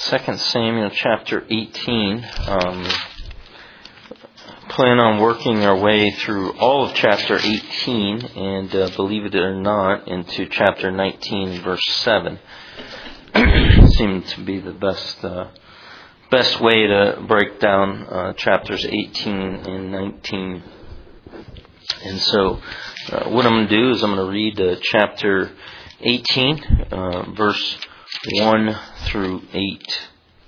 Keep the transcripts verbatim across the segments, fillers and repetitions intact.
Second Samuel chapter eighteen. Um, plan on working our way through all of chapter eighteen and, uh, believe it or not, into chapter nineteen, verse seven. Seemed to be the best uh, best way to break down uh, chapters eighteen and nineteen. And so, uh, what I'm going to do is I'm going to read uh, chapter eighteen, uh, verse one through eight.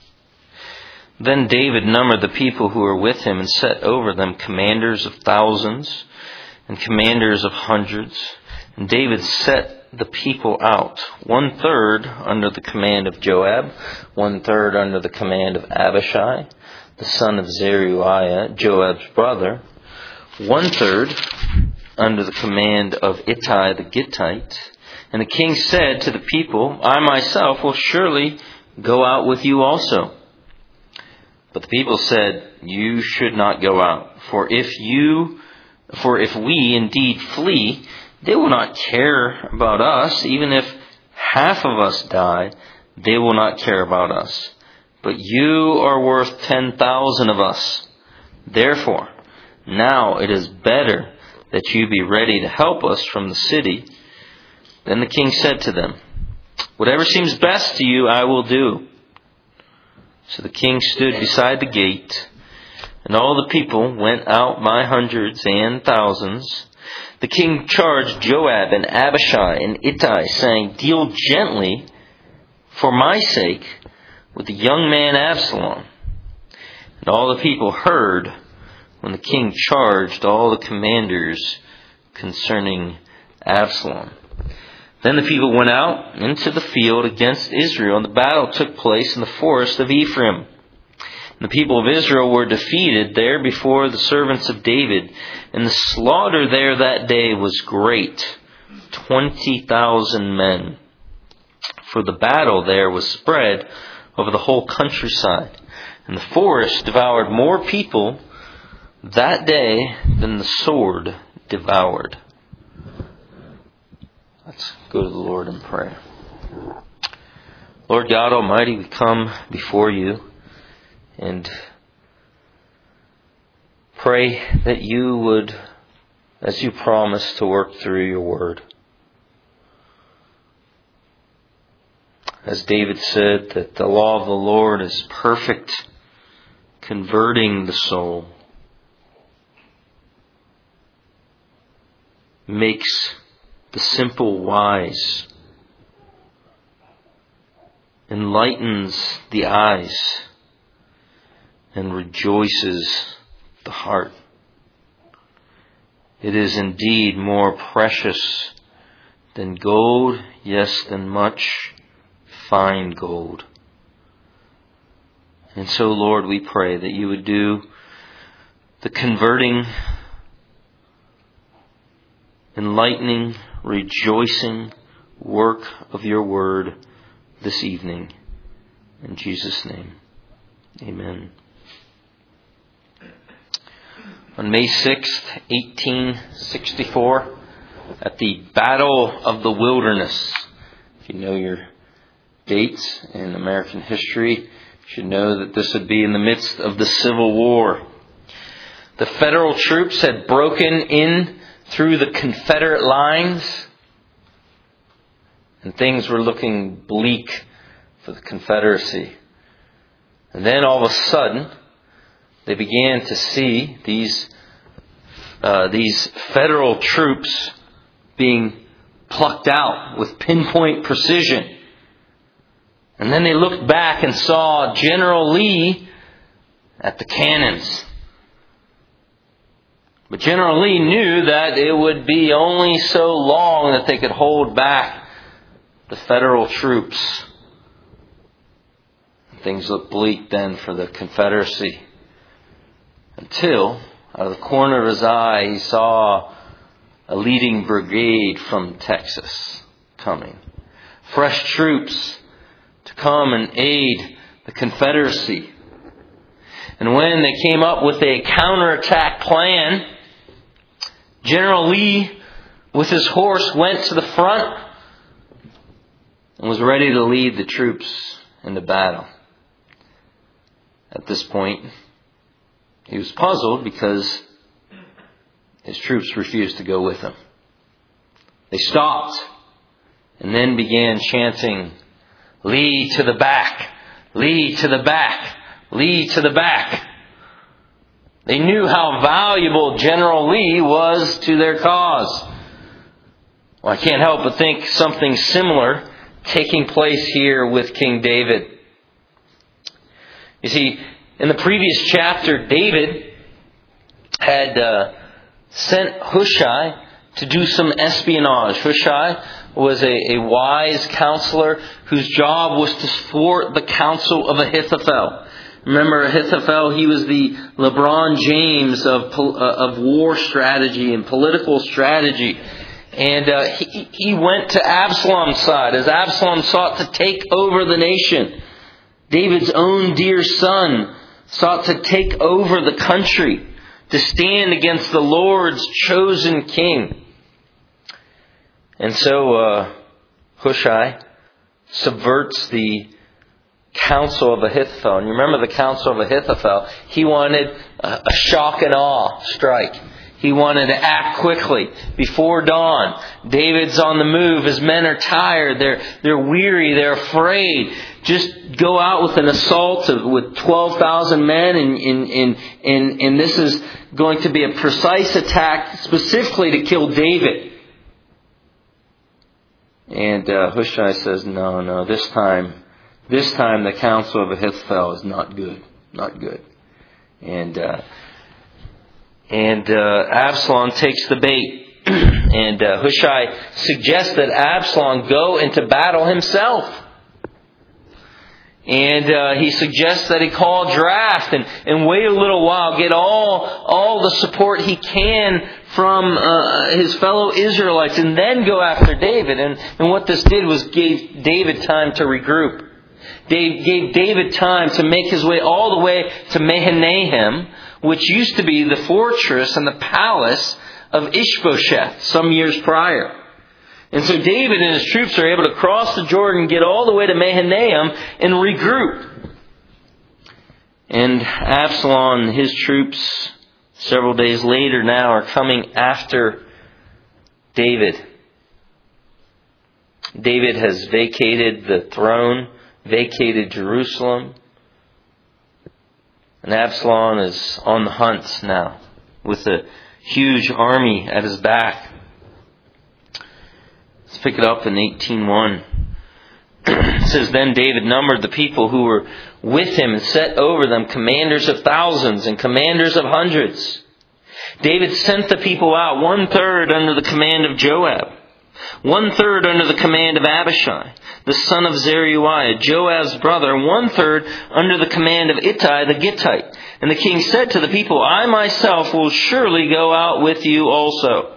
Then David numbered the people who were with him and set over them commanders of thousands and commanders of hundreds. And David set the people out, one third under the command of Joab, one third under the command of Abishai, the son of Zeruiah, Joab's brother, one third under the command of Ittai the Gittite. And the king said to the people, I myself will surely go out with you also. But the people said, you should not go out. For if you, for if we indeed flee, they will not care about us. Even if half of us die, they will not care about us. But you are worth ten thousand of us. Therefore, now it is better that you be ready to help us from the city. Then the king said to them, whatever seems best to you, I will do. So the king stood beside the gate, and all the people went out by hundreds and thousands. The king charged Joab and Abishai and Ittai, saying, deal gently, for my sake, with the young man Absalom. And all the people heard when the king charged all the commanders concerning Absalom. Then the people went out into the field against Israel, and the battle took place in the forest of Ephraim. And the people of Israel were defeated there before the servants of David, and the slaughter there that day was great, twenty thousand men. For the battle there was spread over the whole countryside, and the forest devoured more people that day than the sword devoured. Let's go to the Lord in prayer. Lord God Almighty, we come before you and pray that you would, as you promised, to work through your word. As David said, that the law of the Lord is perfect, converting the soul, makes the simple wise, enlightens the eyes, and rejoices the heart. It is indeed more precious than gold, yes, than much fine gold. And so, Lord, we pray that you would do the converting, enlightening, rejoicing work of your word this evening. In Jesus' name, amen. On May sixth, eighteen sixty-four, at the Battle of the Wilderness, if you know your dates in American history, you should know that this would be in the midst of the Civil War. The Federal troops had broken in through the Confederate lines, and things were looking bleak for the Confederacy. And then all of a sudden, they began to see these uh, these Federal troops being plucked out with pinpoint precision. And then they looked back and saw General Lee at the cannons. But General Lee knew that it would be only so long that they could hold back the Federal troops. Things looked bleak then for the Confederacy. Until, out of the corner of his eye, he saw a leading brigade from Texas coming. Fresh troops to come and aid the Confederacy. And when they came up with a counterattack plan, General Lee, with his horse, went to the front and was ready to lead the troops into battle. at this point, he was puzzled because his troops refused to go with him. They stopped and then began chanting, "Lee to the back, Lee to the back, Lee to the back." They knew how valuable General Lee was to their cause. Well, I can't help but think something similar taking place here with King David. You see, in the previous chapter, David had uh, sent Hushai to do some espionage. Hushai was a, a wise counselor whose job was to thwart the counsel of Ahithophel. Remember Ahithophel, he was the LeBron James of, uh, of war strategy and political strategy. And uh, he, he went to Absalom's side as Absalom sought to take over the nation. David's own dear son sought to take over the country, to stand against the Lord's chosen king. And so uh, Hushai subverts the counsel of Ahithophel. And you remember the counsel of Ahithophel? He wanted a, a shock and awe strike. He wanted to act quickly before dawn. David's on the move. His men are tired. They're they're weary. They're afraid. Just go out with an assault of, with twelve thousand men, and and, and and and this is going to be a precise attack specifically to kill David. And uh, Hushai says, "No, no. This time, this time the counsel of Ahithophel is not good. Not good." And. Uh, And uh, Absalom takes the bait. and uh, Hushai suggests that Absalom go into battle himself. And uh, he suggests that he call a draft and, and wait a little while, get all all the support he can from uh, his fellow Israelites, and then go after David. And, and what this did was gave David time to regroup. They gave David time to make his way all the way to Mahanaim, which used to be the fortress and the palace of Ishbosheth some years prior. And so David and his troops are able to cross the Jordan, get all the way to Mahanaim, and regroup. And Absalom and his troops, several days later now, are coming after David. David has vacated the throne, vacated Jerusalem. And Absalom is on the hunt now with a huge army at his back. Let's pick it up in eighteen one. It says, "Then David numbered the people who were with him and set over them commanders of thousands and commanders of hundreds. David sent the people out, one third under the command of Joab, one third under the command of Abishai, the son of Zeruiah, Joab's brother, and one third under the command of Ittai the Gittite. And the king said to the people, I myself will surely go out with you also."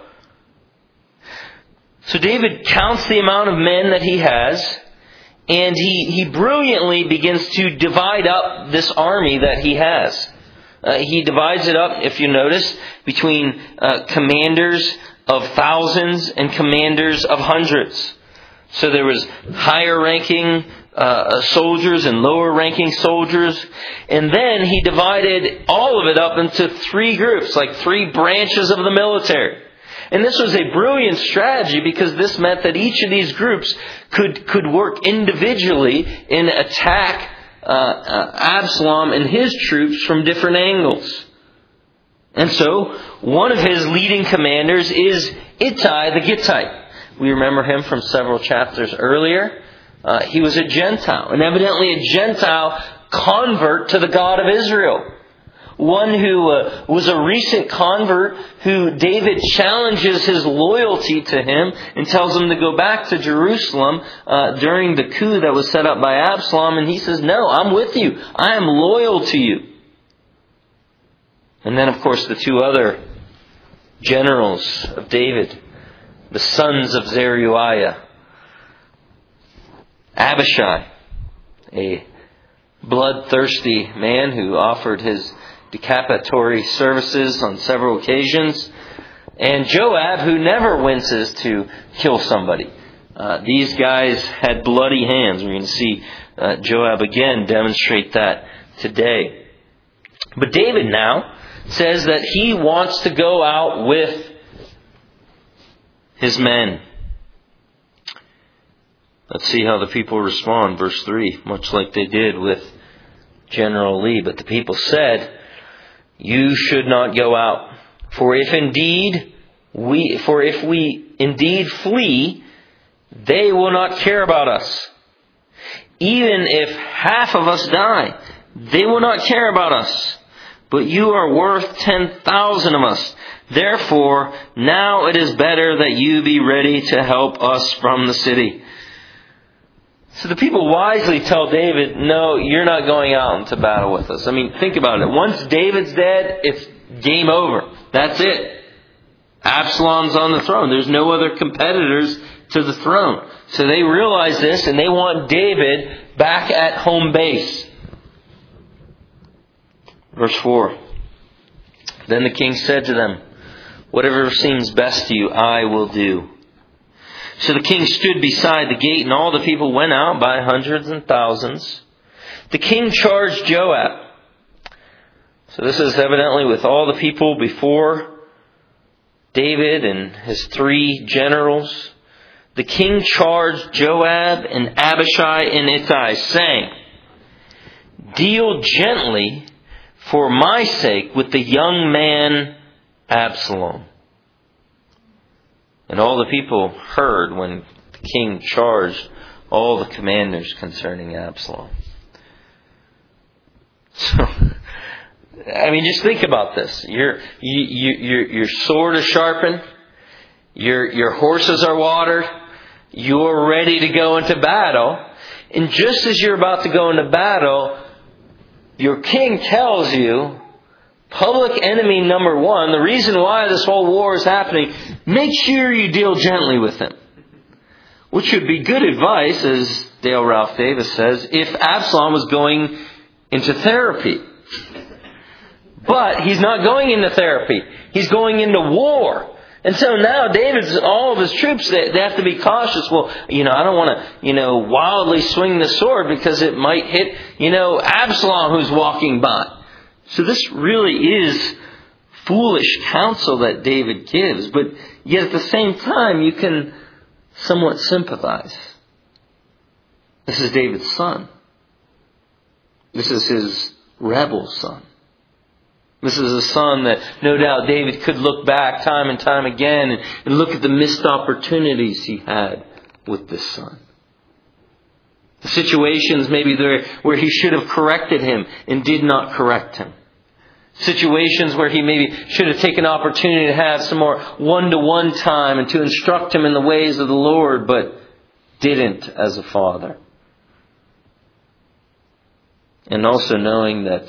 So David counts the amount of men that he has, and he, he brilliantly begins to divide up this army that he has. Uh, he divides it up, if you notice, between uh, commanders of thousands and commanders of hundreds. So there was higher ranking uh, soldiers and lower ranking soldiers. And then he divided all of it up into three groups, like three branches of the military. And this was a brilliant strategy because this meant that each of these groups could, could work individually and attack uh, uh, Absalom and his troops from different angles. And so, one of his leading commanders is Ittai the Gittite. We remember him from several chapters earlier. Uh, he was a Gentile, and evidently a Gentile convert to the God of Israel. One who uh, was a recent convert who David challenges his loyalty to him and tells him to go back to Jerusalem uh, during the coup that was set up by Absalom. And he says, no, I'm with you. I am loyal to you. And then, of course, the two other generals of David, the sons of Zeruiah. Abishai, a bloodthirsty man who offered his decapitatory services on several occasions. And Joab, who never winces to kill somebody. Uh, these guys had bloody hands. We're going to see uh, Joab again demonstrate that today. But David now says that he wants to go out with his men. Let's see how the people respond. Verse three, much like they did with General Lee. But the people said, "You should not go out. For if indeed we, for if we indeed flee, they will not care about us. Even if half of us die, they will not care about us. But you are worth ten thousand of us. Therefore, now it is better that you be ready to help us from the city." So the people wisely tell David, "No, you're not going out into battle with us." I mean, think about it. Once David's dead, it's game over. That's it. Absalom's on the throne. There's no other competitors to the throne. So they realize this and they want David back at home base. Verse four. Then the king said to them, "Whatever seems best to you, I will do." So the king stood beside the gate, and all the people went out by hundreds and thousands. The king charged Joab. So this is evidently with all the people before David and his three generals. The king charged Joab and Abishai and Ittai, saying, "Deal gently for my sake with the young man Absalom." And all the people heard when the king charged all the commanders concerning Absalom. So, I mean, just think about this. Your you, you, your your sword is sharpened. Your your horses are watered. You're ready to go into battle. And just as you're about to go into battle, your king tells you, public enemy number one, the reason why this whole war is happening, make sure you deal gently with him. Which would be good advice, as Dale Ralph Davis says, if Absalom was going into therapy. But he's not going into therapy. He's going into war. And so now David's, all of his troops, they, they have to be cautious. Well, you know, I don't want to, you know, wildly swing the sword because it might hit, you know, Absalom who's walking by. So this really is foolish counsel that David gives. But yet at the same time, you can somewhat sympathize. This is David's son. This is his rebel son. This is a son that no doubt David could look back time and time again and, and look at the missed opportunities he had with this son. The situations maybe there where he should have corrected him and did not correct him. Situations where he maybe should have taken opportunity to have some more one-to-one time and to instruct him in the ways of the Lord, but didn't as a father. And also knowing that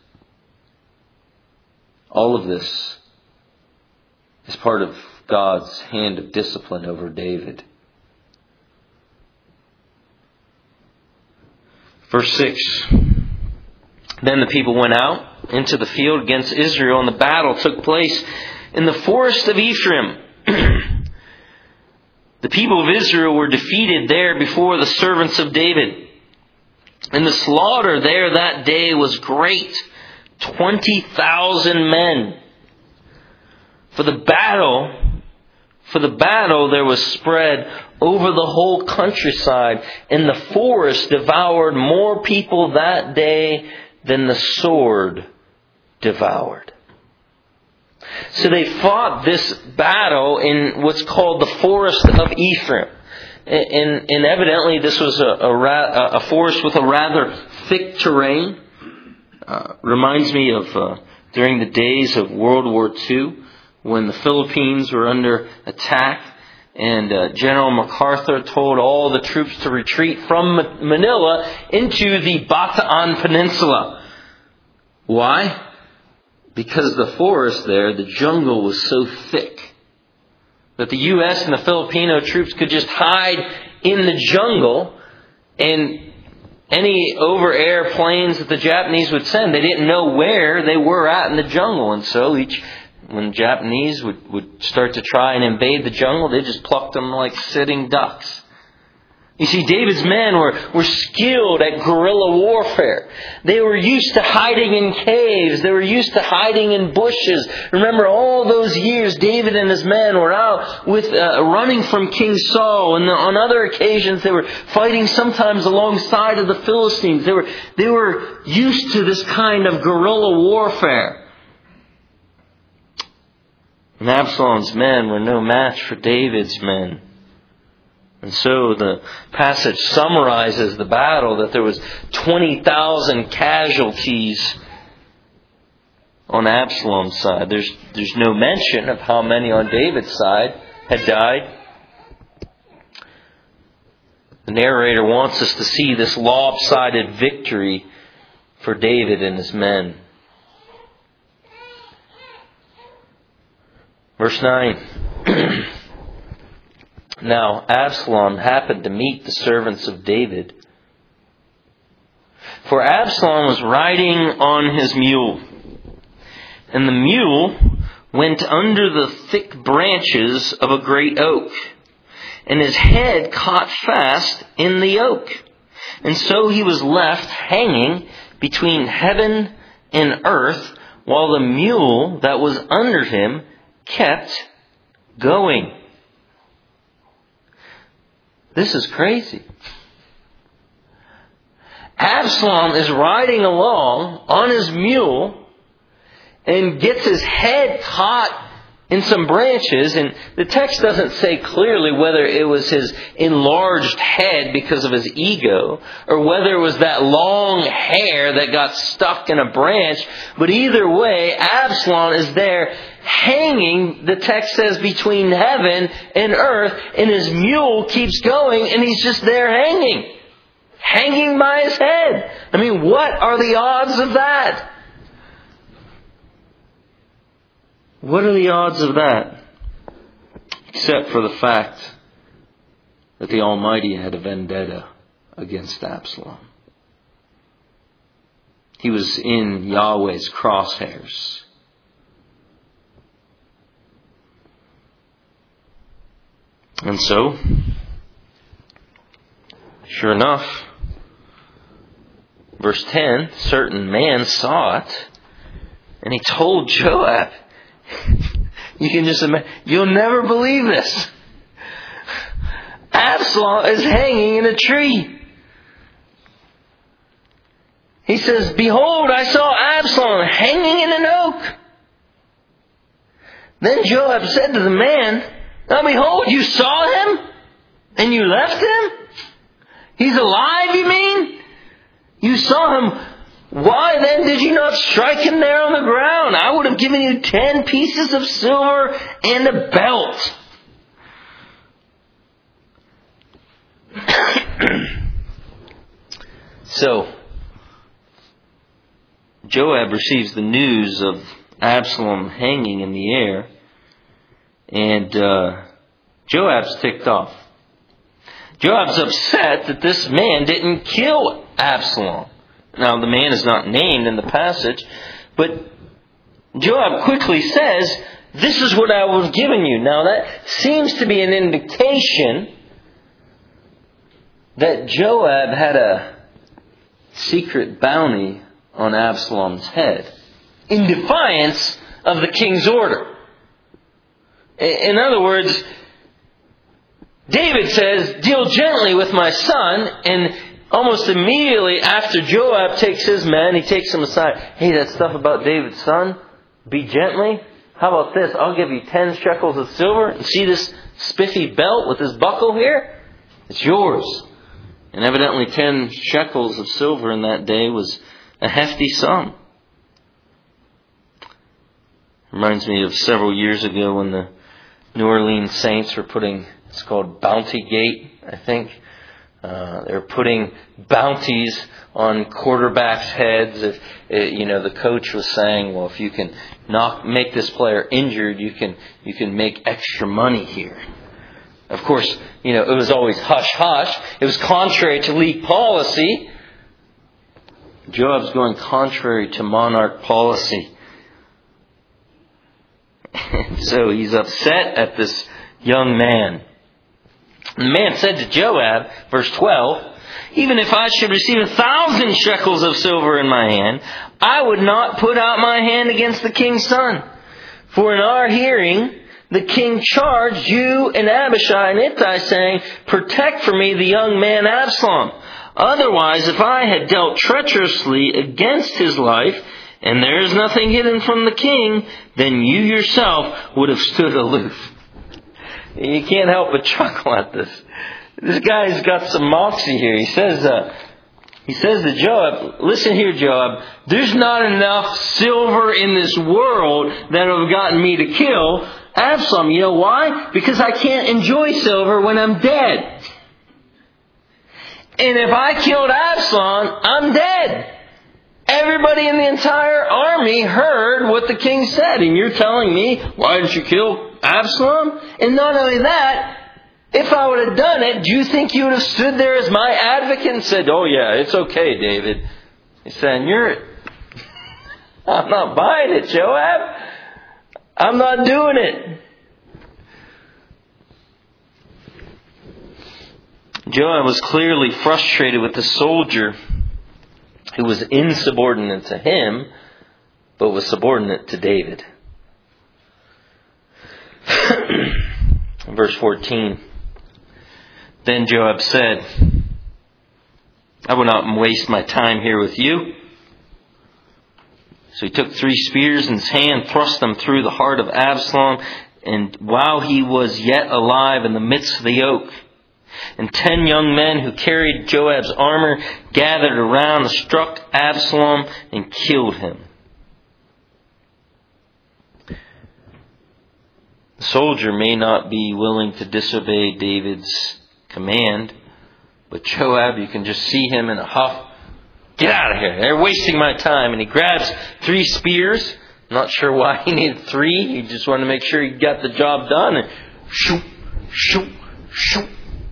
all of this is part of God's hand of discipline over David. Verse six. Then the people went out into the field against Israel, and the battle took place in the forest of Ephraim. The people of Israel were defeated there before the servants of David. And the slaughter there that day was great. Twenty thousand men. For the battle, for the battle there was spread over the whole countryside, and the forest devoured more people that day than the sword devoured. So they fought this battle in what's called the forest of Ephraim. And, and evidently this was a, a, a forest with a rather thick terrain. Uh, reminds me of uh, during the days of World War Two when the Philippines were under attack and uh, General MacArthur told all the troops to retreat from Manila into the Bataan Peninsula. Why? Because the forest there, the jungle was so thick that the U S and the Filipino troops could just hide in the jungle, and any over air planes that the Japanese would send, they didn't know where they were at in the jungle. And so each, when the Japanese would, would start to try and invade the jungle, they just plucked them like sitting ducks. You see, David's men were, were skilled at guerrilla warfare. They were used to hiding in caves. They were used to hiding in bushes. Remember, all those years, David and his men were out with uh, running from King Saul. And on other occasions, they were fighting sometimes alongside of the Philistines. They were, they were used to this kind of guerrilla warfare. And Absalom's men were no match for David's men. And so the passage summarizes the battle that there was twenty thousand casualties on Absalom's side. There's, there's no mention of how many on David's side had died. The narrator wants us to see this lopsided victory for David and his men. Verse nine. Now Absalom happened to meet the servants of David. For Absalom was riding on his mule, and the mule went under the thick branches of a great oak, and his head caught fast in the oak. And so he was left hanging between heaven and earth, while the mule that was under him kept going. This is crazy. Absalom is riding along on his mule and gets his head caught in some branches. And the text doesn't say clearly whether it was his enlarged head because of his ego or whether it was that long hair that got stuck in a branch. But either way, Absalom is there hanging, the text says, between heaven and earth, and his mule keeps going, and he's just there hanging. Hanging by his head. I mean, what are the odds of that? What are the odds of that? Except for the fact that the Almighty had a vendetta against Absalom. He was in Yahweh's crosshairs. And so, sure enough, verse ten, certain man saw it, and he told Joab. You can just imagine, you'll never believe this. Absalom is hanging in a tree. He says, behold, I saw Absalom hanging in an oak. Then Joab said to the man, now behold, you saw him and you left him? He's alive, you mean? You saw him. Why then did you not strike him there on the ground? I would have given you ten pieces of silver and a belt. So, Joab receives the news of Absalom hanging in the air. And uh, Joab's ticked off. Joab's upset that this man didn't kill Absalom. Now, the man is not named in the passage, but Joab quickly says, this is what I was giving you. Now, that seems to be an indication that Joab had a secret bounty on Absalom's head in defiance of the king's order. In other words, David says, deal gently with my son, and almost immediately after Joab takes his men, he takes them aside. Hey, that stuff about David's son, be gently. How about this? I'll give you ten shekels of silver. And see this spiffy belt with this buckle here? It's yours. And evidently ten shekels of silver in that day was a hefty sum. Reminds me of several years ago when the New Orleans Saints were putting, it's called Bounty Gate, I think. Uh, they're putting bounties on quarterbacks' heads. If uh, you know, the coach was saying, "Well, if you can knock, make this player injured, you can you can make extra money here." Of course, you know it was always hush hush. It was contrary to league policy. Joab's going contrary to monarch policy, and so he's upset at this young man. The man said to Joab, verse twelve, even if I should receive a thousand shekels of silver in my hand, I would not put out my hand against the king's son. For in our hearing, the king charged you and Abishai and Ittai, saying, protect for me the young man Absalom. Otherwise, if I had dealt treacherously against his life, and there is nothing hidden from the king, then you yourself would have stood aloof. You can't help but chuckle at this. This guy's got some moxie here. He says, uh, he says to Joab, listen here, Joab, there's not enough silver in this world that would have gotten me to kill Absalom. You know why? Because I can't enjoy silver when I'm dead. And if I killed Absalom, I'm dead. Everybody in the entire army heard what the king said. And you're telling me, why didn't you kill Absalom? And not only that, if I would have done it, do you think you would have stood there as my advocate and said, oh yeah, it's okay, David? He's saying, you're, I'm not buying it, Joab. I'm not doing it. Joab was clearly frustrated with the soldier who was insubordinate to him, but was subordinate to David. Verse fourteen. Then Joab said, I will not waste my time here with you. So he took three spears in his hand, thrust them through the heart of Absalom, and while he was yet alive in the midst of the oak, and ten young men who carried Joab's armor gathered around, struck Absalom and killed him. The soldier may not be willing to disobey David's command, but Joab, you can just see him in a huff. Get out of here. They're wasting my time. And he grabs three spears. I'm not sure why he needed three. He just wanted to make sure he got the job done. And shoot, shoot, shoot.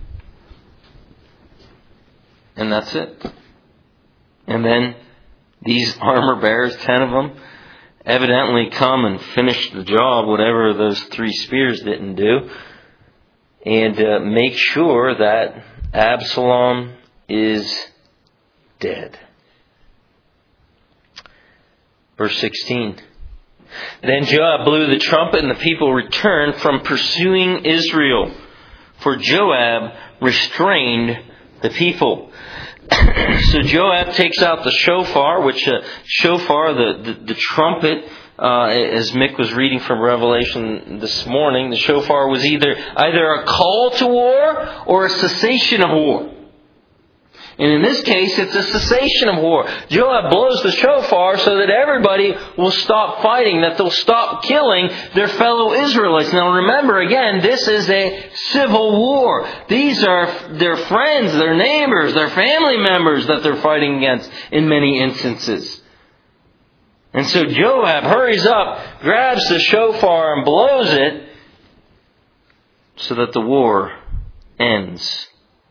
And that's it. And then these armor bearers, ten of them, evidently come and finish the job, whatever those three spears didn't do, and uh, make sure that Absalom is dead. Verse sixteen. Then Joab blew the trumpet, and the people returned from pursuing Israel, for Joab restrained the people. So Joab takes out the shofar, which uh, shofar, the, the, the trumpet, uh, as Mick was reading from Revelation this morning, the shofar was either either a call to war or a cessation of war. And in this case, it's a cessation of war. Joab blows the shofar so that everybody will stop fighting, that they'll stop killing their fellow Israelites. Now remember, again, this is a civil war. These are their friends, their neighbors, their family members that they're fighting against in many instances. And so Joab hurries up, grabs the shofar and blows it so that the war ends.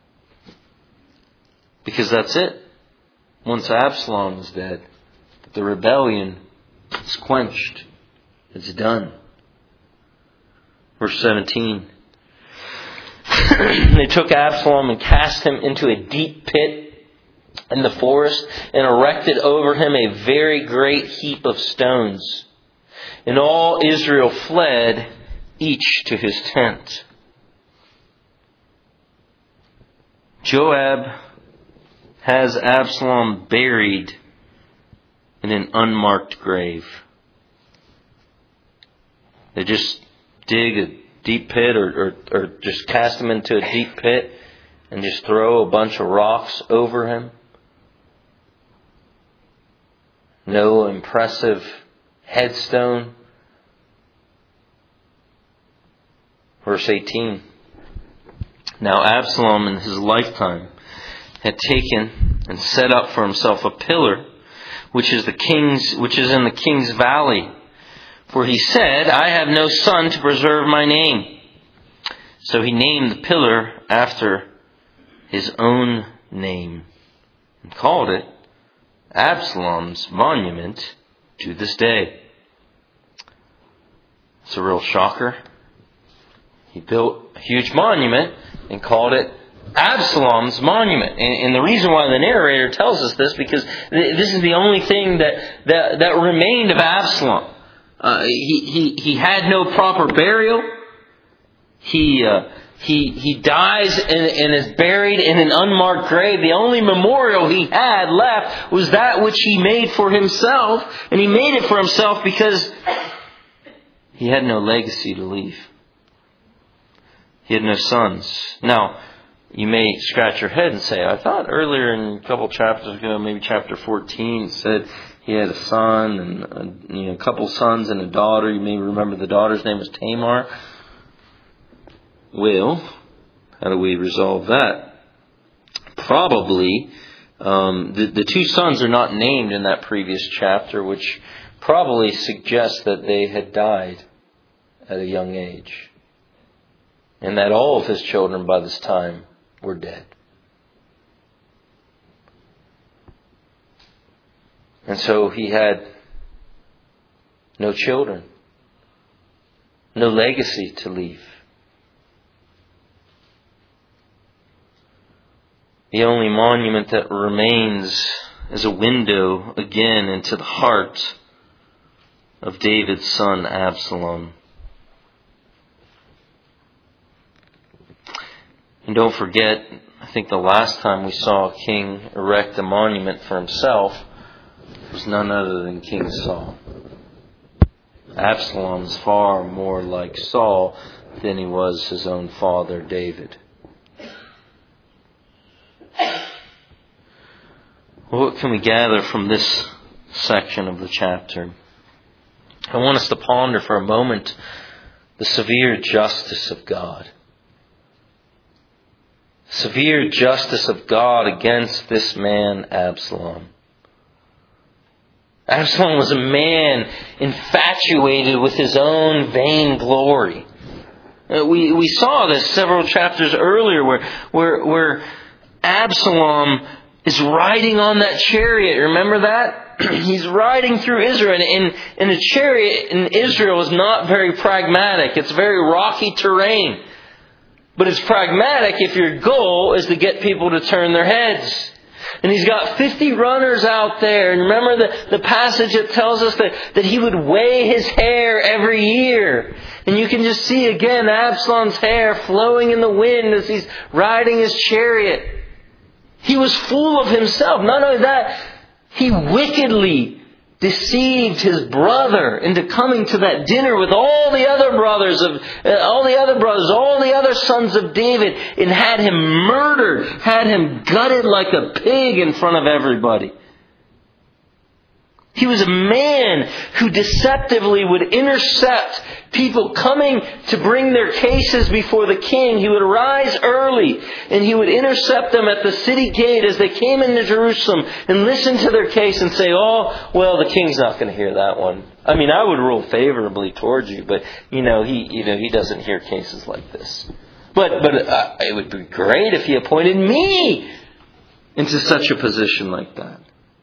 Because that's it. Once Absalom is dead, the rebellion is quenched. It's done. Verse seventeen. They took Absalom and cast him into a deep pit in the forest and erected over him a very great heap of stones. And all Israel fled, each to his tent. Joab has Absalom buried in an unmarked grave. They just dig a deep pit or, or, or just cast him into a deep pit and just throw a bunch of rocks over him. No impressive headstone. Verse eighteen. Now Absalom in his lifetime had taken and set up for himself a pillar, which is the king's, which is in the king's valley. For he said, I have no son to preserve my name. So he named the pillar after his own name and called it Absalom's monument to this day. It's a real shocker. He built a huge monument and called it Absalom's monument. And, and the reason why the narrator tells us this, because th- this is the only thing that, that, that remained of Absalom. Uh, he, he, he had no proper burial. He, uh, he, he dies and, and is buried in an unmarked grave. The only memorial he had left was that which he made for himself. And he made it for himself because he had no legacy to leave. He had no sons. Now, you may scratch your head and say, I thought earlier in a couple chapters ago, maybe chapter fourteen, it said he had a son and a, you know, a couple sons and a daughter. You may remember the daughter's name was Tamar. Well, how do we resolve that? Probably, um, the, the two sons are not named in that previous chapter, which probably suggests that they had died at a young age. And that all of his children by this time were dead. And so he had no children, no legacy to leave. The only monument that remains is a window again into the heart of David's son Absalom. And don't forget, I think the last time we saw a king erect a monument for himself was none other than King Saul. Absalom's far more like Saul than he was his own father David. Well, what can we gather from this section of the chapter? I want us to ponder for a moment the severe justice of God. Severe justice of God against this man, Absalom. Absalom was a man infatuated with his own vain glory. Uh, we, we saw this several chapters earlier where, where, where Absalom is riding on that chariot. Remember that? He's riding through Israel. And, and, and a chariot in Israel is not very pragmatic. It's very rocky terrain. But it's pragmatic if your goal is to get people to turn their heads. And he's got fifty runners out there. And remember the, the passage that tells us that, that he would weigh his hair every year. And you can just see again Absalom's hair flowing in the wind as he's riding his chariot. He was full of himself. Not only that, he wickedly deceived his brother into coming to that dinner with all the other brothers of uh, all the other brothers, all the other sons of David, and had him murdered, had him gutted like a pig in front of everybody. He was a man who deceptively would intercept people coming to bring their cases before the king. He would rise early and he would intercept them at the city gate as they came into Jerusalem and listen to their case and say, oh, well, the king's not going to hear that one. I mean, I would rule favorably towards you, but, you know, he, you know, he doesn't hear cases like this. But, but uh, it would be great if he appointed me into such a position like that.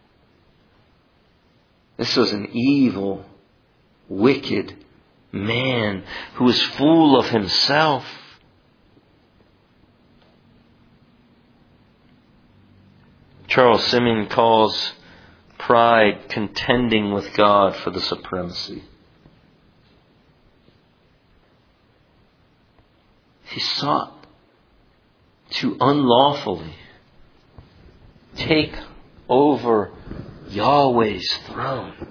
This was an evil, wicked man who was full of himself. Charles Simeon calls pride contending with God for the supremacy. He sought to unlawfully take over Yahweh's throne,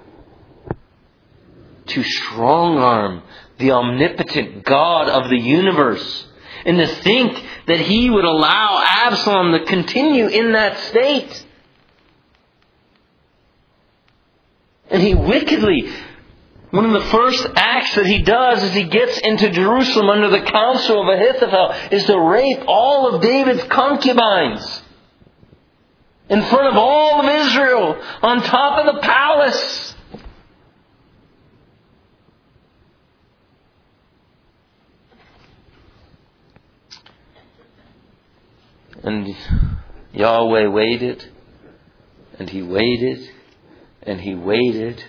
to strong-arm the omnipotent God of the universe, and to think that he would allow Absalom to continue in that state. And he wickedly, one of the first acts that he does as he gets into Jerusalem under the counsel of Ahithophel is to rape all of David's concubines in front of all of Israel, on top of the palace. And Yahweh waited, and He waited, and He waited,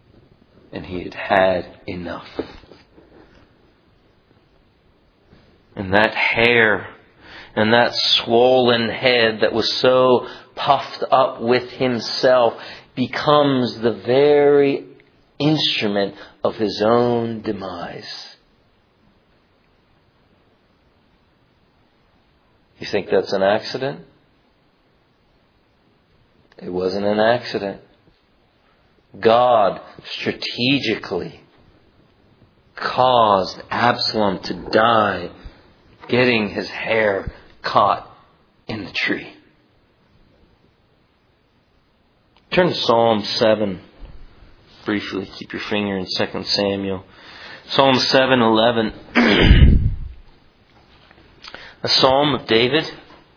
and He had had enough. And that hair and that swollen head that was so puffed up with himself becomes the very instrument of his own demise. You think that's an accident? It wasn't an accident. God strategically caused Absalom to die, getting his hair caught in the tree. Turn to Psalm seven briefly. Keep your finger in Second Samuel. Psalm seven eleven. A psalm of David.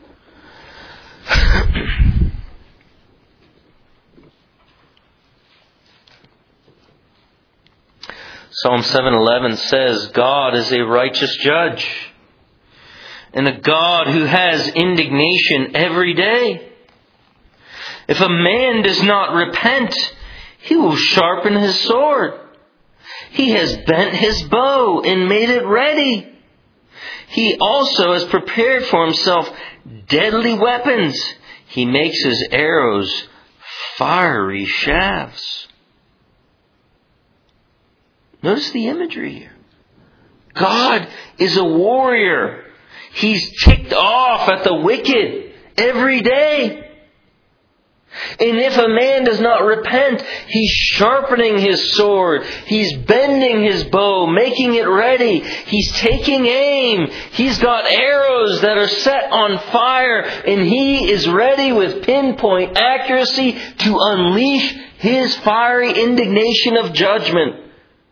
Psalm seven eleven says, God is a righteous judge and a God who has indignation every day. If a man does not repent, he will sharpen his sword. He has bent his bow and made it ready. He also has prepared for himself deadly weapons. He makes his arrows fiery shafts. Notice the imagery here. God is a warrior. He's ticked off at the wicked every day. And if a man does not repent, he's sharpening his sword. He's bending his bow, making it ready. He's taking aim. He's got arrows that are set on fire. And he is ready with pinpoint accuracy to unleash his fiery indignation of judgment.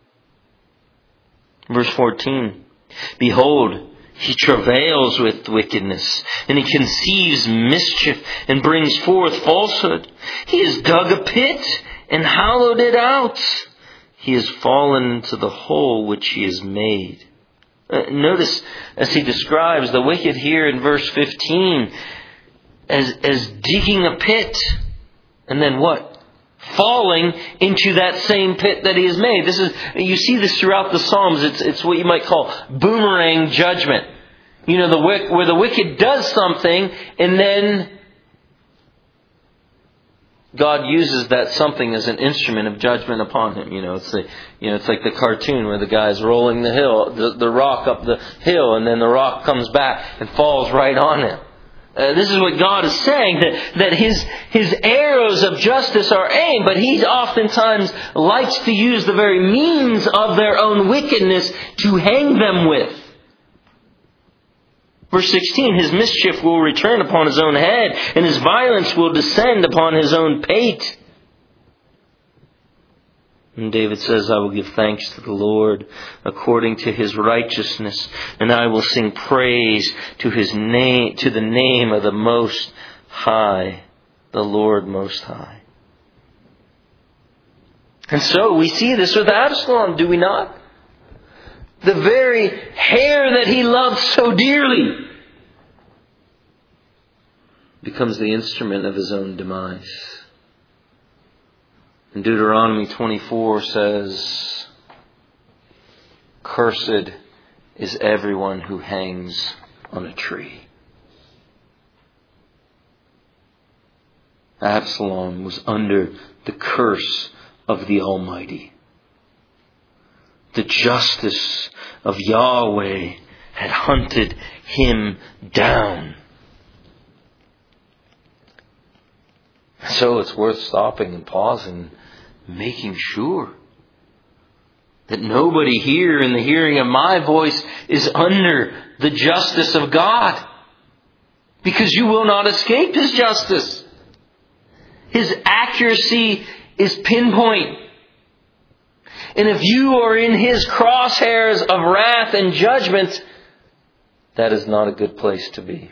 Verse fourteen. Behold, he travails with wickedness, and he conceives mischief, and brings forth falsehood. He has dug a pit, and hollowed it out. He has fallen into the hole which he has made. Uh, notice, as he describes the wicked here in verse fifteen, as, as digging a pit, and then what? Falling into that same pit that he has made. This is, you see this throughout the Psalms. It's, it's what you might call boomerang judgment. You know, the where the wicked does something and then God uses that something as an instrument of judgment upon him. You know, it's the, you know, it's like the cartoon where the guy's rolling the hill, the, the rock up the hill, and then the rock comes back and falls right on him. Uh, this is what God is saying, that, that his, his arrows of justice are aimed, but he oftentimes likes to use the very means of their own wickedness to hang them with. Verse sixteen, his mischief will return upon his own head, and his violence will descend upon his own pate. And David says, I will give thanks to the Lord according to his righteousness, and I will sing praise to his name, to the name of the Most High, the Lord Most High. And so we see this with Absalom, do we not? The very hair that he loved so dearly becomes the instrument of his own demise. And Deuteronomy twenty-four says, cursed is everyone who hangs on a tree. Absalom was under the curse of the Almighty. The justice of Yahweh had hunted him down. So it's worth stopping and pausing, making sure that nobody here in the hearing of my voice is under the justice of God. Because you will not escape his justice. His accuracy is pinpoint. And if you are in his crosshairs of wrath and judgment, that is not a good place to be.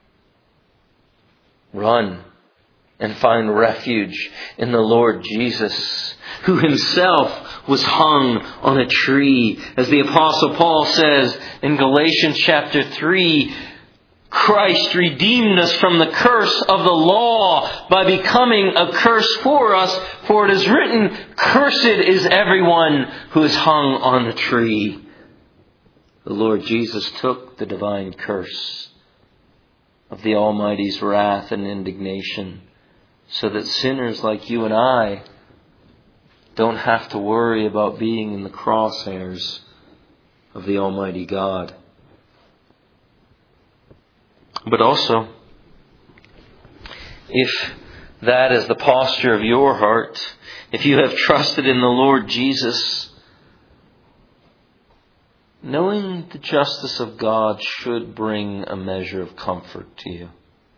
Run and find refuge in the Lord Jesus, who himself was hung on a tree. As the Apostle Paul says in Galatians chapter three, Christ redeemed us from the curse of the law by becoming a curse for us. For it is written, cursed is everyone who is hung on a tree. the Lord Jesus took the divine curse of the Almighty's wrath and indignation, so that sinners like you and I don't have to worry about being in the crosshairs of the Almighty God. But also, if that is the posture of your heart, if you have trusted in the Lord Jesus, knowing the justice of God should bring a measure of comfort to you.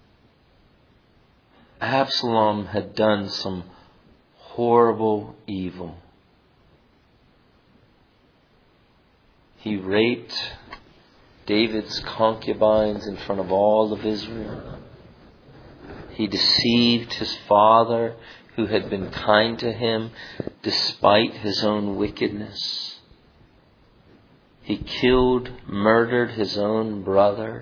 Absalom had done some horrible evil. He raped David's concubines in front of all of Israel. He deceived his father, who had been kind to him despite his own wickedness. He killed, murdered his own brother.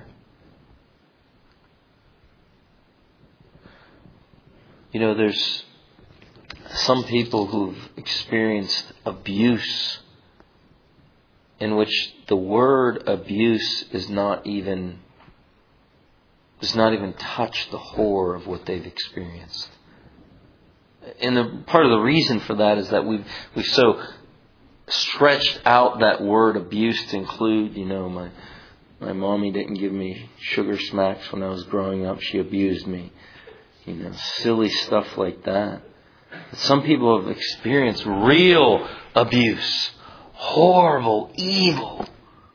You know, there's some people who've experienced abuse in which the word abuse is not even does not even touch the horror of what they've experienced. And the, part of the reason for that is that we've we've so stretched out that word abuse to include, you know, my my mommy didn't give me sugar smacks when I was growing up. She abused me. You know, silly stuff like that. But some people have experienced real abuse. Horrible, evil.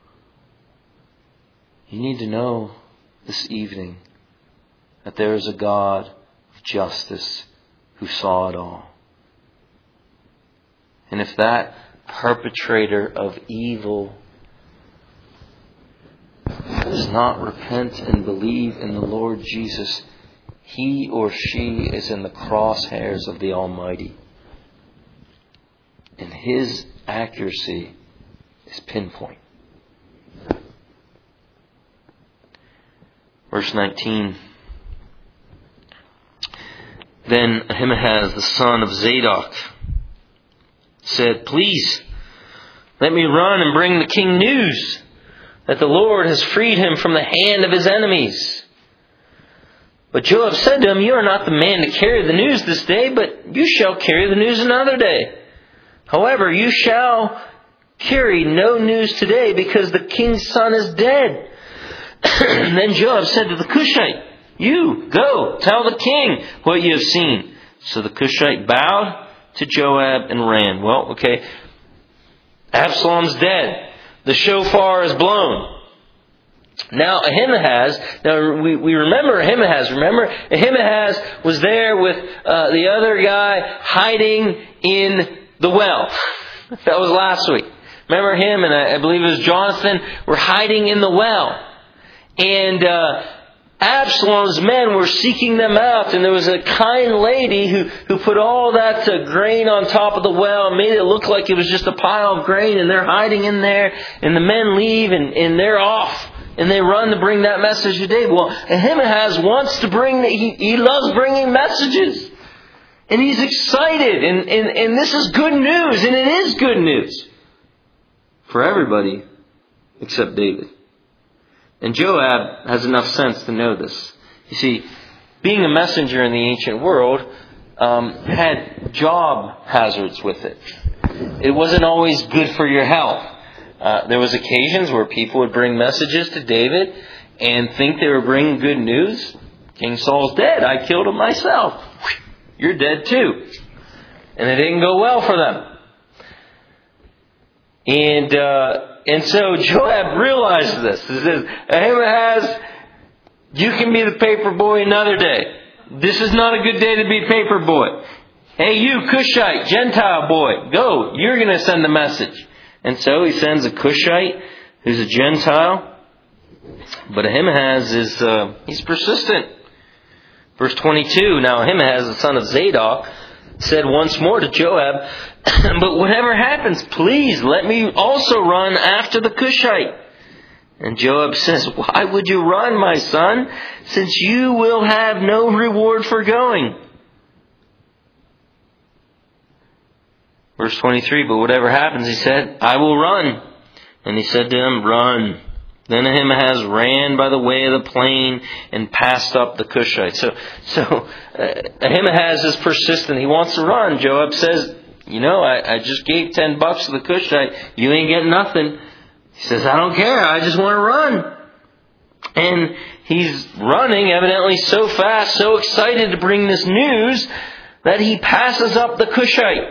You need to know this evening that there is a God of justice who saw it all. And if that perpetrator of evil does not repent and believe in the Lord Jesus, he or she is in the crosshairs of the Almighty. And His accuracy is pinpoint. Verse nineteen. Then Ahimaaz, the son of Zadok, said, "Please, let me run and bring the king news that the Lord has freed him from the hand of his enemies." But Joab said to him, "You are not the man to carry the news this day, but you shall carry the news another day. However, you shall carry no news today, because the king's son is dead." Then Joab said to the Cushite, "You, go, tell the king what you have seen." So the Cushite bowed to Joab and ran. Well, okay, Absalom's dead. The shofar is blown. Now Ahimaaz, now we, we remember Ahimaaz, remember Ahimaaz was there with uh, the other guy hiding in the well. That was last week. Remember him and I, I believe it was Jonathan were hiding in the well. And uh, Absalom's men were seeking them out, and there was a kind lady who, who put all that uh, grain on top of the well and made it look like it was just a pile of grain, and they're hiding in there, and the men leave and, and they're off. And they run to bring that message to David. Well, Ahimaaz wants to bring, the, he, he loves bringing messages. And he's excited. And, and, and this is good news. And it is good news. For everybody except David. And Joab has enough sense to know this. You see, being a messenger in the ancient world um, had job hazards with it. It wasn't always good for your health. Uh, there was occasions where people would bring messages to David and think they were bringing good news. King Saul's dead. I killed him myself. You're dead too. And it didn't go well for them. And uh, and so Joab realized this. He says, "Ahimaaz, you can be the paper boy another day. This is not a good day to be paper boy. Hey, you Cushite, Gentile boy, go. You're going to send the message." And so he sends a Cushite who's a Gentile. But Ahimaaz is, uh, he's persistent. Verse twenty-two, now Ahimaaz, the son of Zadok, said once more to Joab, "But whatever happens, please let me also run after the Cushite." And Joab says, "Why would you run, my son, since you will have no reward for going?" Verse twenty-three, but whatever happens, he said, "I will run. And he said to him, "Run." Then Ahimaaz ran by the way of the plain and passed up the Cushite. So, so uh, Ahimaaz is persistent. He wants to run. Joab says, "You know, I, I just gave ten bucks to the Cushite. You ain't getting nothing." He says, "I don't care. I just want to run." And he's running, evidently so fast, so excited to bring this news, that he passes up the Cushite.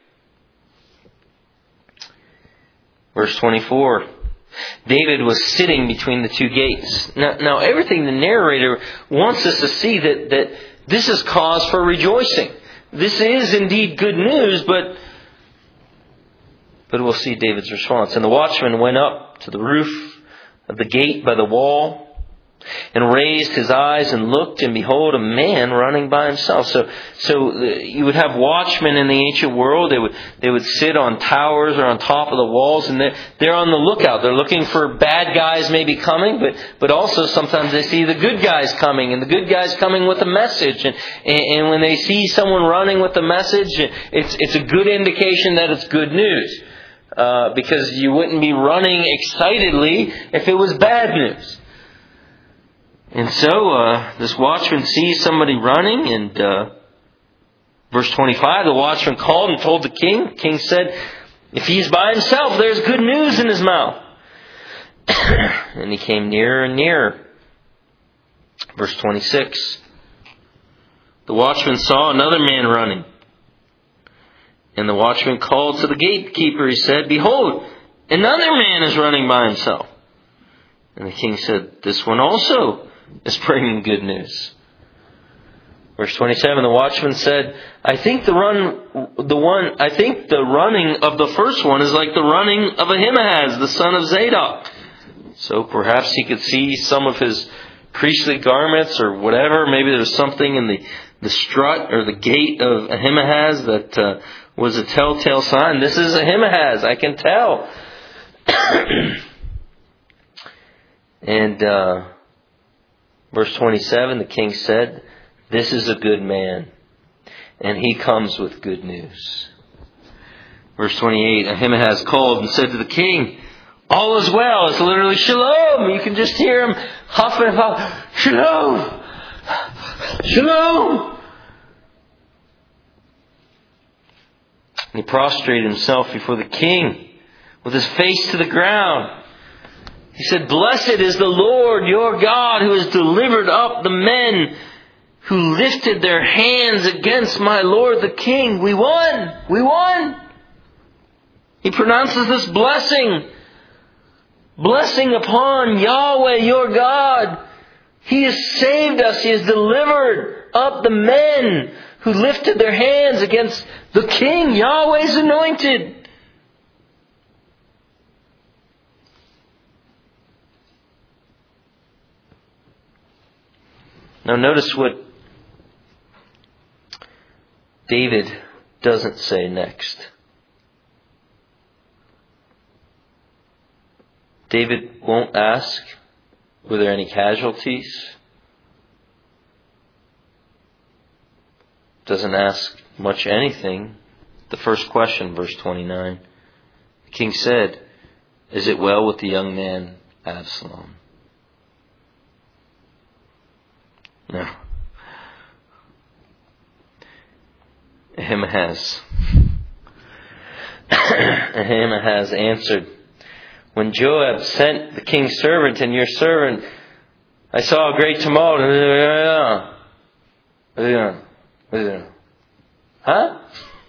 Verse twenty-four. David was sitting between the two gates. Now, now everything the narrator wants us to see that, that this is cause for rejoicing. This is indeed good news, but, but we'll see David's response. "And the watchman went up to the roof of the gate by the wall, and raised his eyes and looked, and behold, a man running by himself." So, so you would have watchmen in the ancient world. They would they would sit on towers or on top of the walls, and they're, they're on the lookout. They're looking for bad guys maybe coming, but but also sometimes they see the good guys coming, and the good guys coming with a message. And and, and when they see someone running with a message, it's it's a good indication that it's good news, uh, because you wouldn't be running excitedly if it was bad news. And so, uh, this watchman sees somebody running, and, uh, verse twenty-five, the watchman called and told the king. The king said, "If he's by himself, there's good news in his mouth." And he came nearer and nearer. Verse twenty-six, the watchman saw another man running. And the watchman called to the gatekeeper. He said, "Behold, another man is running by himself." And the king said, "This one also is bringing good news." Verse twenty-seven, the watchman said, I think the run, the one, I think the running of the first one is like the running of Ahimaaz, the son of Zadok." So perhaps he could see some of his priestly garments or whatever. Maybe there's something in the, the strut or the gait of Ahimaaz that uh, was a telltale sign. This is Ahimaaz, I can tell. And uh, verse twenty-seven, the king said, "This is a good man, and he comes with good news." Verse twenty-eight, Ahimaaz called and said to the king, "All is well." It's literally shalom. You can just hear him huffing and puffing. Shalom! Shalom! And he prostrated himself before the king with his face to the ground. He said, "Blessed is the Lord your God, who has delivered up the men who lifted their hands against my lord the king." We won! We won! He pronounces this blessing. Blessing upon Yahweh your God. He has saved us. He has delivered up the men who lifted their hands against the king, Yahweh's anointed. Now notice what David doesn't say next. David won't ask, were there any casualties? Doesn't ask much anything. The first question, verse twenty-nine. The king said, "Is it well with the young man Absalom?" No. Ahimaaz. Ahimaaz answered, "When Joab sent the king's servant and your servant, I saw a great tumult." Huh?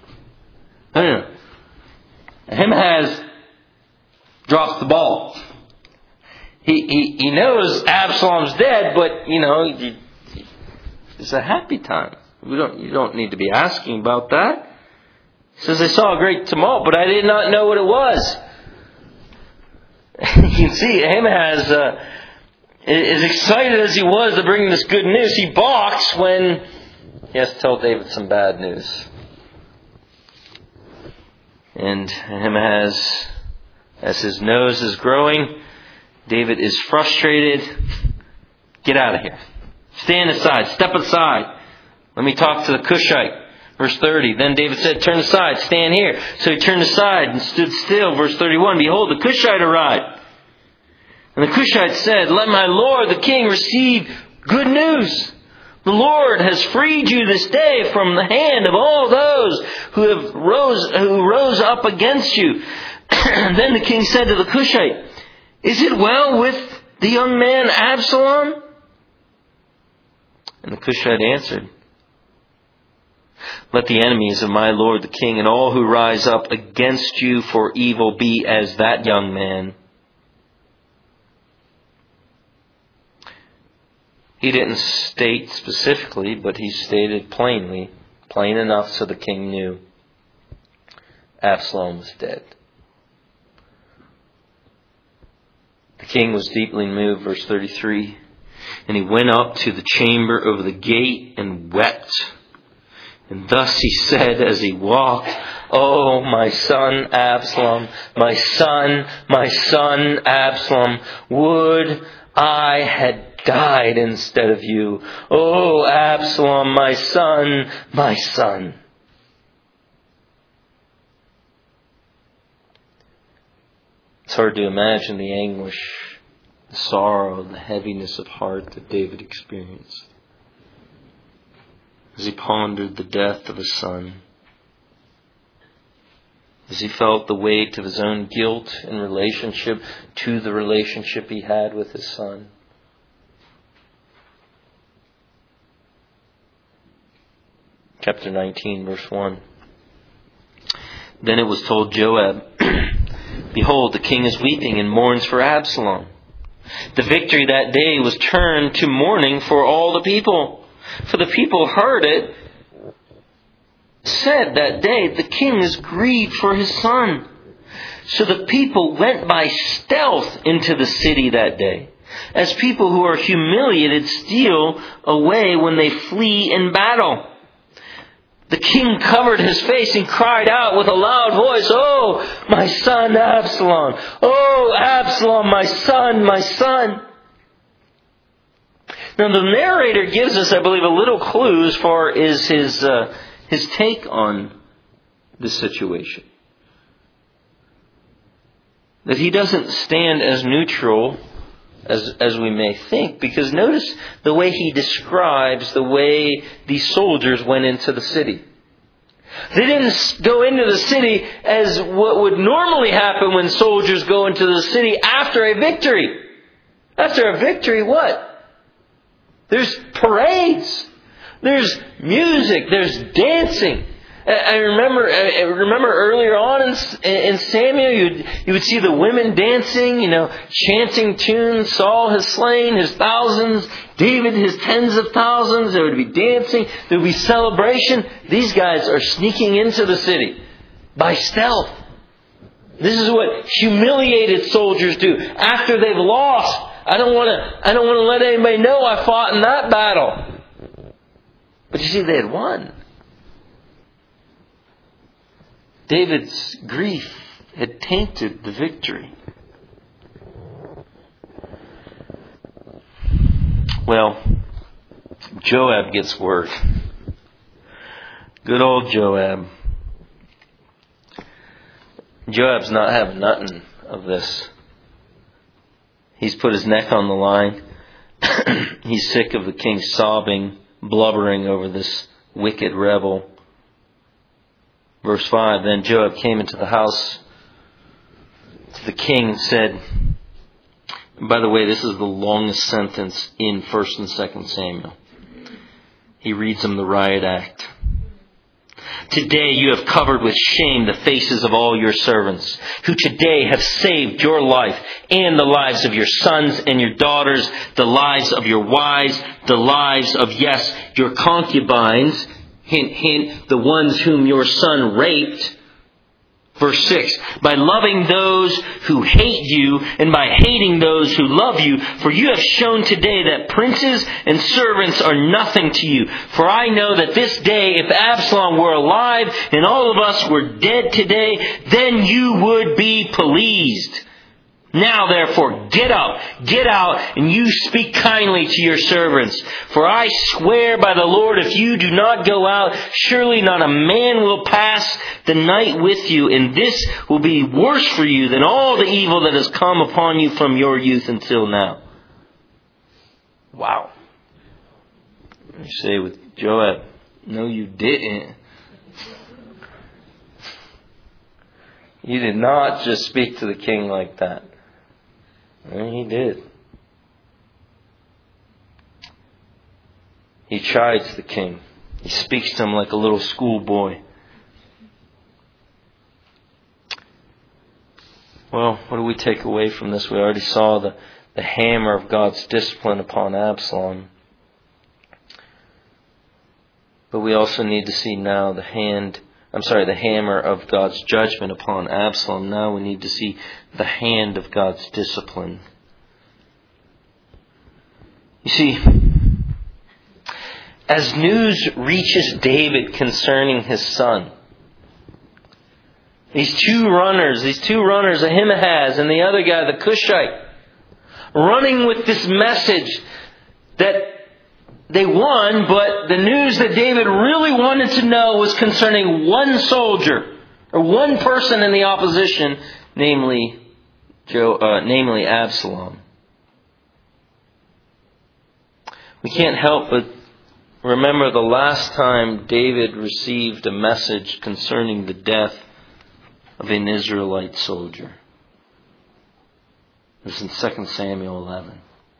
Ahimaaz drops the ball. He, he, he knows Absalom's dead, but, you know, you, it's a happy time. We don't, you don't need to be asking about that. He says, "I saw a great tumult, but I did not know what it was." You can see Ahimaaz, uh, as excited as he was to bring this good news, he balks when he has to tell David some bad news. And Ahimaaz, as his nose is growing, David is frustrated. "Get out of here. Stand aside. Step aside. Let me talk to the Cushite." Verse thirty, then David said, turn aside, stand here. So he turned aside and stood still. Verse thirty-one, behold, the Cushite arrived. And the Cushite said, let my lord the king receive good news. The Lord has freed you this day from the hand of all those who have rose who rose up against you. And then the king said to the Cushite, is it well with the young man Absalom? And the Cushite answered, let the enemies of my lord the king and all who rise up against you for evil be as that young man. He didn't state specifically, but he stated plainly, plain enough so the king knew. Absalom was dead. The king was deeply moved, verse thirty-three, and he went up to the chamber over the gate and wept. And thus he said as he walked, oh, my son Absalom, my son, my son Absalom, would I had died instead of you. Oh, Absalom, my son, my son. It's hard to imagine the anguish, the sorrow, the heaviness of heart that David experienced as he pondered the death of his son, as he felt the weight of his own guilt in relationship to the relationship he had with his son. Chapter nineteen, verse one. Then it was told Joab, behold, the king is weeping and mourns for Absalom. The victory that day was turned to mourning for all the people. For the people heard it, said that day, the king is grieved for his son. So the people went by stealth into the city that day, as people who are humiliated steal away when they flee in battle. The king covered his face and cried out with a loud voice, oh, my son Absalom! Oh, Absalom, my son, my son! Now the narrator gives us, I believe, a little clue as far as his, uh, his take on this situation. That he doesn't stand as neutral as, as we may think, because notice the way he describes the way these soldiers went into the city. They didn't go into the city as what would normally happen when soldiers go into the city after a victory. After a victory, what? There's parades. There's music. There's dancing. I remember, I remember earlier on in, in Samuel, you'd, you would see the women dancing, you know, chanting tunes. Saul has slain his thousands, David his tens of thousands. There would be dancing. There would be celebration. These guys are sneaking into the city by stealth. This is what humiliated soldiers do after they've lost. I don't want to. I don't want to let anybody know I fought in that battle. But you see, they had won. David's grief had tainted the victory. Well, Joab gets word. Good old Joab. Joab's not having nothing of this. He's put his neck on the line. He's sick of the king sobbing, blubbering over this wicked rebel. Verse five, then Joab came into the house to the king and said, and by the way, this is the longest sentence in First and Second Samuel. He reads him the riot act. Today you have covered with shame the faces of all your servants, who today have saved your life and the lives of your sons and your daughters, the lives of your wives, the lives of, yes, your concubines, hint, hint, the ones whom your son raped. Verse six, by loving those who hate you and by hating those who love you, for you have shown today that princes and servants are nothing to you. For I know that this day, if Absalom were alive and all of us were dead today, then you would be pleased. Now therefore, get up, get out, and you speak kindly to your servants. For I swear by the Lord, if you do not go out, surely not a man will pass the night with you, and this will be worse for you than all the evil that has come upon you from your youth until now. Wow. You say with Joab, no you didn't. You did not just speak to the king like that. And he did. He chides the king. He speaks to him like a little schoolboy. Well, what do we take away from this? We already saw the, the hammer of God's discipline upon Absalom. But we also need to see now the hand, I'm sorry, the hammer of God's judgment upon Absalom. Now we need to see the hand of God's discipline. You see, as news reaches David concerning his son, these two runners, these two runners, Ahimaaz and the other guy, the Cushite, running with this message that they won, but the news that David really wanted to know was concerning one soldier, or one person in the opposition, namely, Joe, uh, namely Absalom. We can't help but remember the last time David received a message concerning the death of an Israelite soldier. This is in Second Samuel eleven.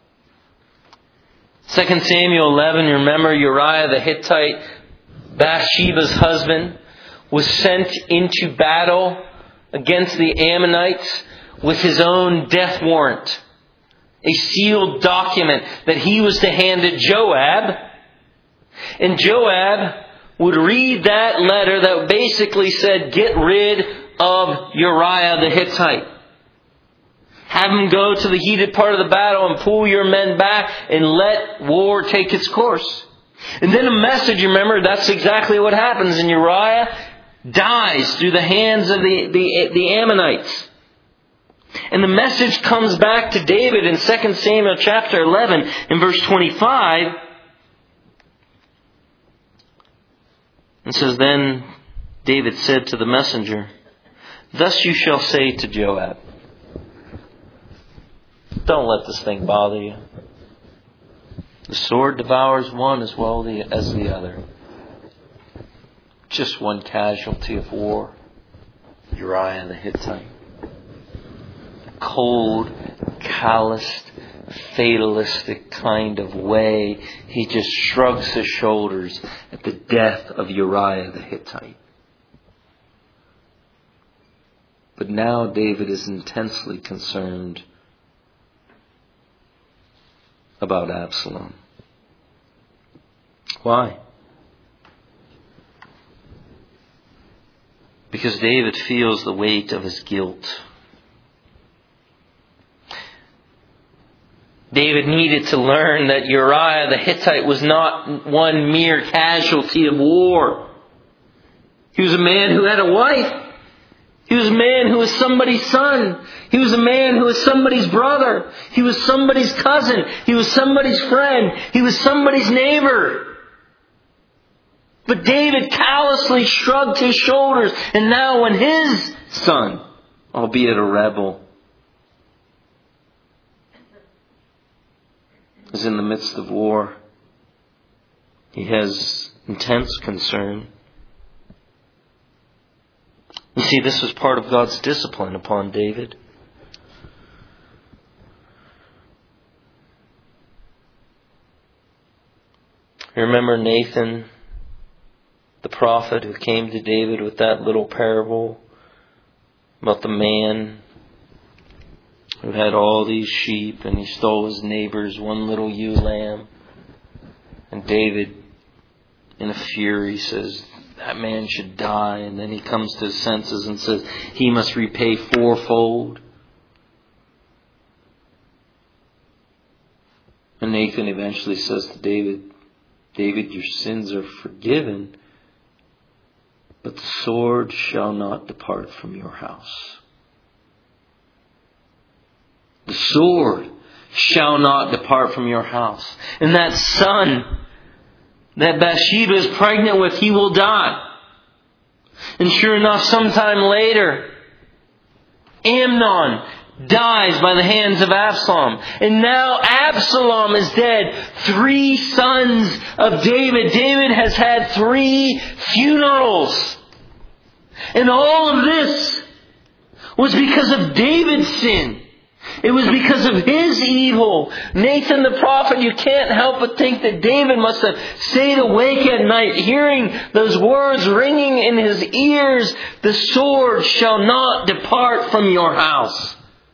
Second Samuel eleven, you remember Uriah the Hittite, Bathsheba's husband, was sent into battle against the Ammonites with his own death warrant. A sealed document that he was to hand to Joab. And Joab would read that letter that basically said, get rid of Uriah the Hittite. Have him go to the heated part of the battle and pull your men back and let war take its course. And then a message, remember, that's exactly what happens. And Uriah dies through the hands of the, the, the Ammonites. And the message comes back to David in Second Samuel chapter eleven in verse twenty-five. It says, then David said to the messenger, thus you shall say to Joab, don't let this thing bother you. The sword devours one as well as the other. Just one casualty of war. Uriah the Hittite. A cold, calloused, fatalistic kind of way. He just shrugs his shoulders at the death of Uriah the Hittite. But now David is intensely concerned about Absalom. Why? Because David feels the weight of his guilt. David needed to learn that Uriah the Hittite was not one mere casualty of war. He was a man who had a wife. He was a man who was somebody's son. He was a man who was somebody's brother. He was somebody's cousin. He was somebody's friend. He was somebody's neighbor. But David callously shrugged his shoulders. And now when his son, albeit a rebel, is in the midst of war, he has intense concern. You see, this was part of God's discipline upon David. You remember Nathan, the prophet who came to David with that little parable about the man who had all these sheep and he stole his neighbor's one little ewe lamb. And David, in a fury, says, that man should die. And then he comes to his senses and says, he must repay fourfold. And Nathan eventually says to David, David, your sins are forgiven, but the sword shall not depart from your house. The sword shall not depart from your house. And that son that Bathsheba is pregnant with, he will die. And sure enough, sometime later, Amnon dies by the hands of Absalom. And now Absalom is dead. Three sons of David. David has had three funerals. And all of this was because of David's sin. It was because of his evil. Nathan the prophet, you can't help but think that David must have stayed awake at night, hearing those words ringing in his ears, the sword shall not depart from your house.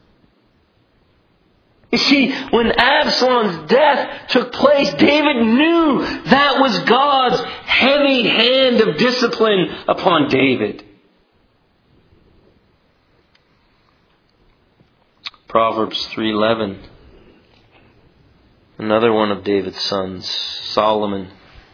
You see, when Absalom's death took place, David knew that was God's heavy hand of discipline upon David. Proverbs three eleven. Another one of David's sons, Solomon,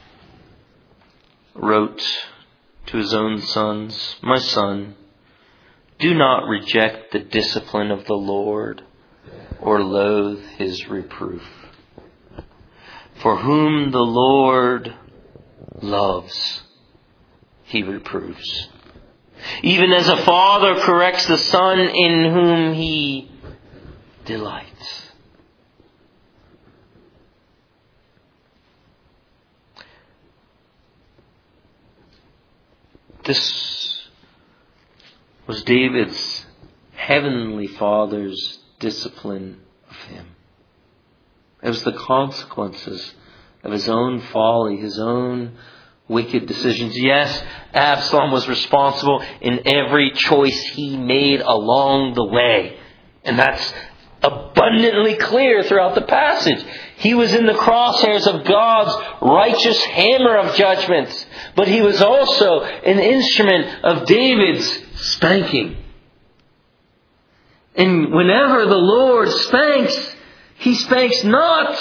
wrote to his own sons, "My son, do not reject the discipline of the Lord or loathe His reproof. For whom the Lord loves, He reproves. Even as a father corrects the son in whom He delights." This was David's heavenly Father's discipline of him. It was the consequences of his own folly, his own wicked decisions. Yes, Absalom was responsible in every choice he made along the way. And that's abundantly clear throughout the passage. He was in the crosshairs of God's righteous hammer of judgment. But he was also an instrument of David's spanking. And whenever the Lord spanks, He spanks not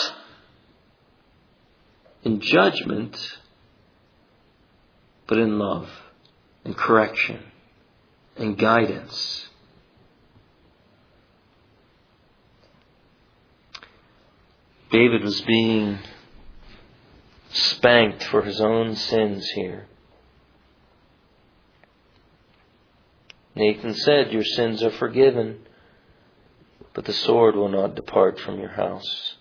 in judgment, but in love and correction and guidance. David was being spanked for his own sins here. Nathan said, "Your sins are forgiven, but the sword will not depart from your house."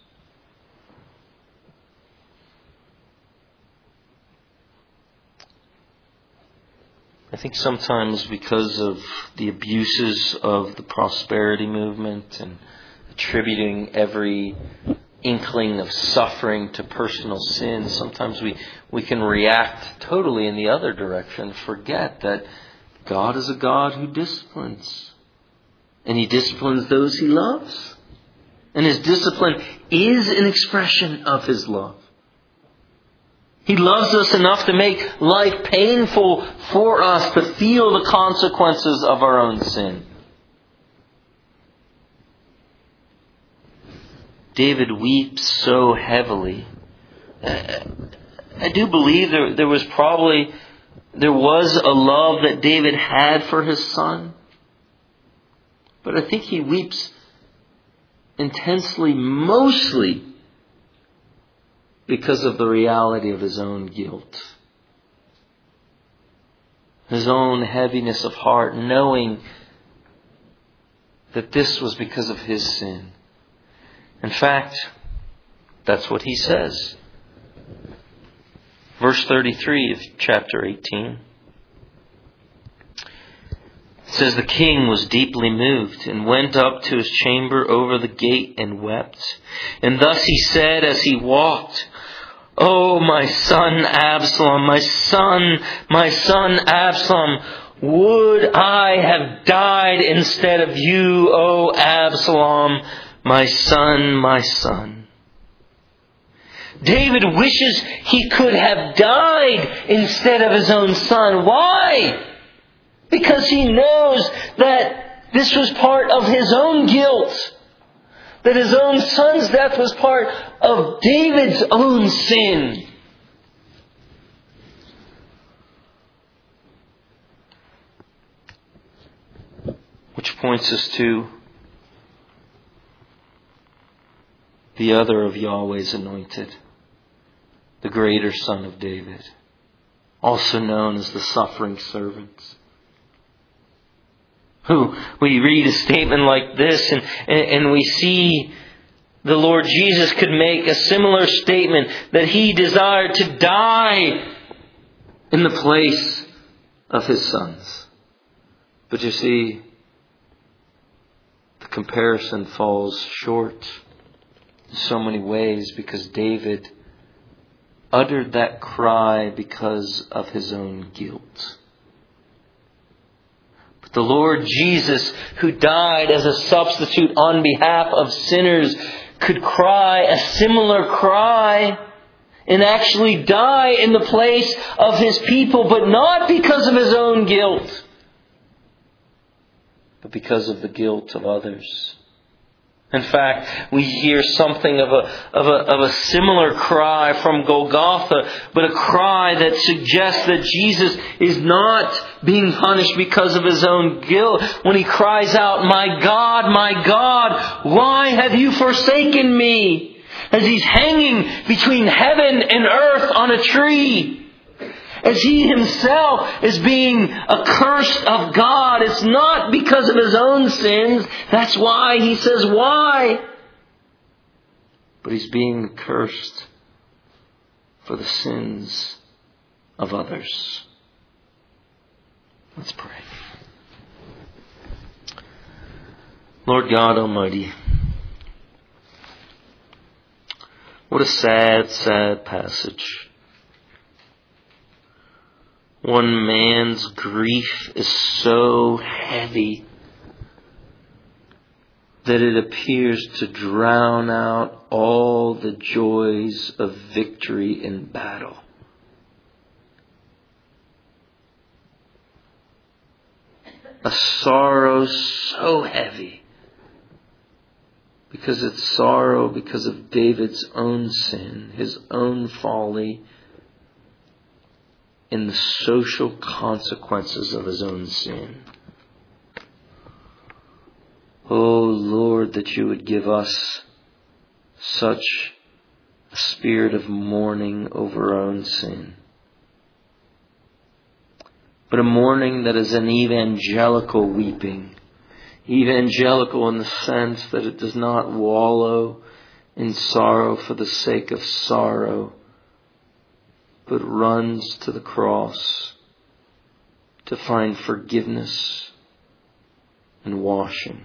I think sometimes because of the abuses of the prosperity movement and attributing every inkling of suffering to personal sin, sometimes we, we can react totally in the other direction, forget that God is a God who disciplines. And He disciplines those He loves. And His discipline is an expression of His love. He loves us enough to make life painful for us to feel the consequences of our own sin. David weeps so heavily. I do believe there, there was probably, there was a love that David had for his son. But I think he weeps intensely, mostly because of the reality of his own guilt. His own heaviness of heart, knowing that this was because of his sin. In fact, that's what he says. Verse thirty-three of chapter eighteen. It says, "The king was deeply moved and went up to his chamber over the gate and wept. And thus he said as he walked, 'Oh, my son Absalom, my son, my son Absalom, would I have died instead of you, O Absalom, my son, my son.'" David wishes he could have died instead of his own son. Why? Because he knows that this was part of his own guilt. That his own son's death was part of David's own sin. Which points us to the other of Yahweh's anointed, the greater Son of David, also known as the suffering servant. Who we read a statement like this and, and we see the Lord Jesus could make a similar statement that He desired to die in the place of His sons. But you see, the comparison falls short in so many ways because David uttered that cry because of his own guilt. But the Lord Jesus, who died as a substitute on behalf of sinners, could cry a similar cry and actually die in the place of His people, but not because of His own guilt, but because of the guilt of others. In fact, we hear something of a, of a, of a similar cry from Golgotha, but a cry that suggests that Jesus is not being punished because of His own guilt. When He cries out, "My God, my God, why have you forsaken me?" As He's hanging between heaven and earth on a tree. As He Himself is being accursed of God. It's not because of His own sins. That's why He says, "Why?" But He's being accursed for the sins of others. Let's pray. Lord God Almighty, what a sad, sad passage. One man's grief is so heavy that it appears to drown out all the joys of victory in battle. A sorrow so heavy because it's sorrow because of David's own sin, his own folly, in the social consequences of his own sin. Oh Lord, that you would give us such a spirit of mourning over our own sin. But a mourning that is an evangelical weeping. Evangelical in the sense that it does not wallow in sorrow for the sake of sorrow, but runs to the cross to find forgiveness and washing.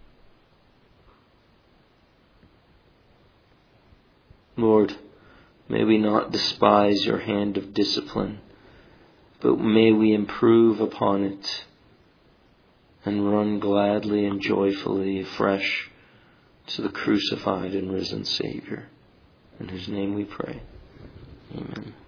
Lord, may we not despise your hand of discipline, but may we improve upon it and run gladly and joyfully afresh to the crucified and risen Savior, in whose name we pray. Amen.